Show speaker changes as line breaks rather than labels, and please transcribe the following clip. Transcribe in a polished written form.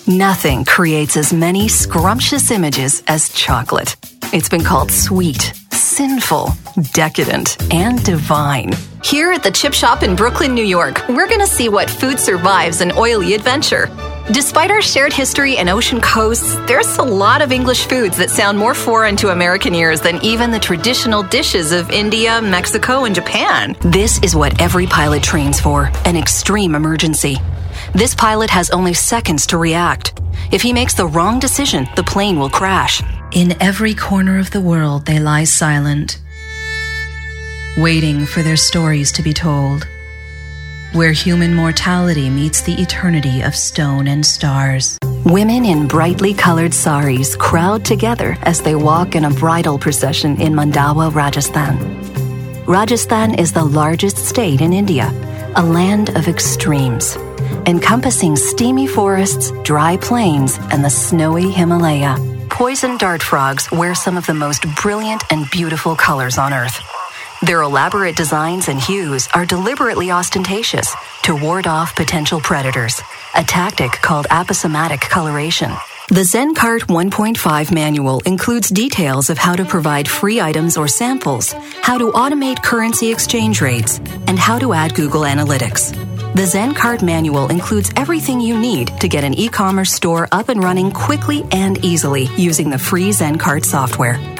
Nothing creates as many scrumptious images as chocolate. It's been called sweet, sinful, decadent, and divine. Here at the Chip Shop in Brooklyn, New York, we're going to see what food survives an oily adventure. Despite our shared history and ocean coasts, there's a lot of English foods that sound more foreign to American ears than even the traditional dishes of India, Mexico, and Japan. This is what every pilot trains for, an extreme emergency. This pilot has only seconds to react. If he makes the wrong decision, the plane will crash. In every corner of the world, they lie silent, waiting for their stories to be told. Where human mortality meets the eternity of stone and stars. Women in brightly colored saris crowd together as they walk in a bridal procession in Mandawa, Rajasthan. Rajasthan is the largest state in India, a land of extremes, encompassing steamy forests, dry plains, and the snowy Himalaya. Poison dart frogs wear some of the most brilliant and beautiful colors on Earth. Their elaborate designs and hues are deliberately ostentatious to ward off potential predators, a tactic called aposematic coloration. The ZenCart 1.5 manual includes details of how to provide free items or samples, how to automate currency exchange rates, and how to add Google Analytics. The ZenCart manual includes everything you need to get an e-commerce store up and running quickly and easily using the free ZenCart software.